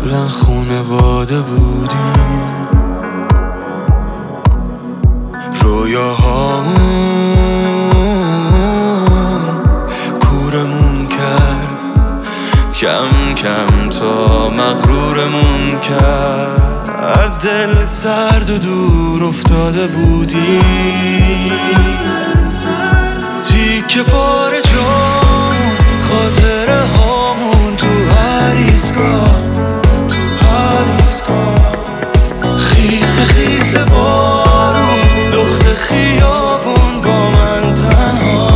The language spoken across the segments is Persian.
قبلا خونواده بودیم، رویاهامون کورمون کرد، کم کم تا مغرورمون کرد. دل سرد و دور افتاده بودیم، تیکه پاره جامون، خاطره هامون تو هر ایستگاه، خیس خیس بارون، دخت خیابون، با من تنها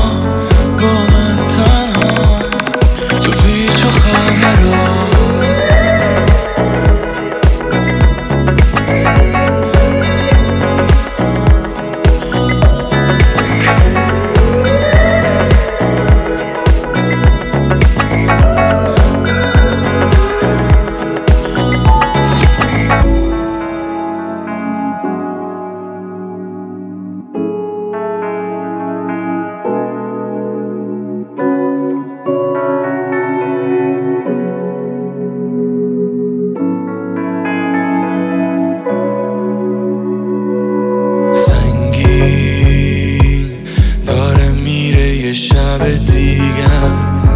تو پیچ و خمرها. داره میره یه شب دیگم،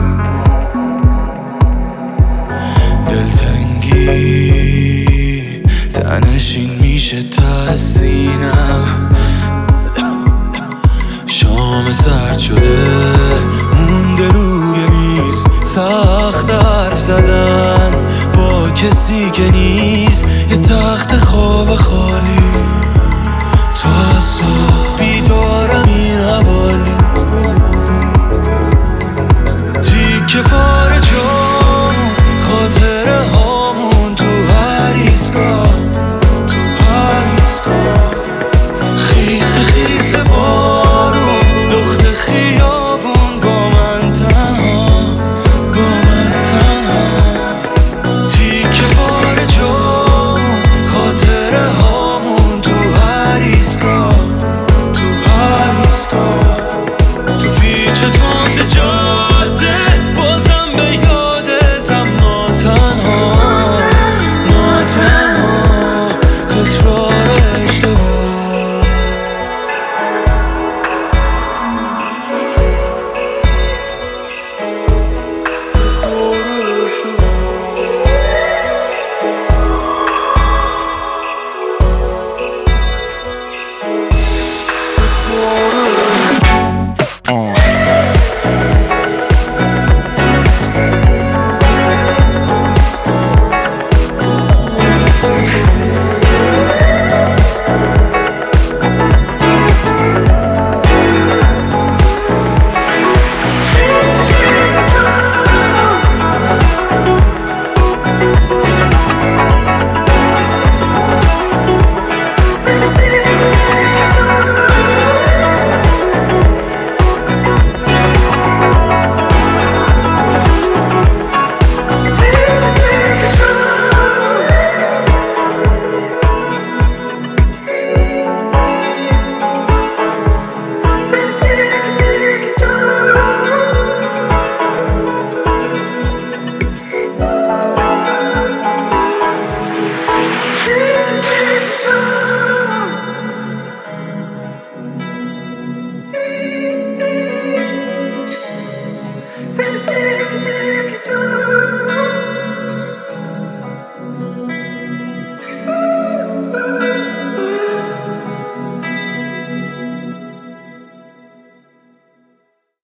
دلتنگی تنشین میشه تا سینم. شام سرد شده مونده روی میز، سخت حرف زدن با کسی که نیست، یه تخت خواب خالی، تا صبح بیدارم این حوالی، تیکه پا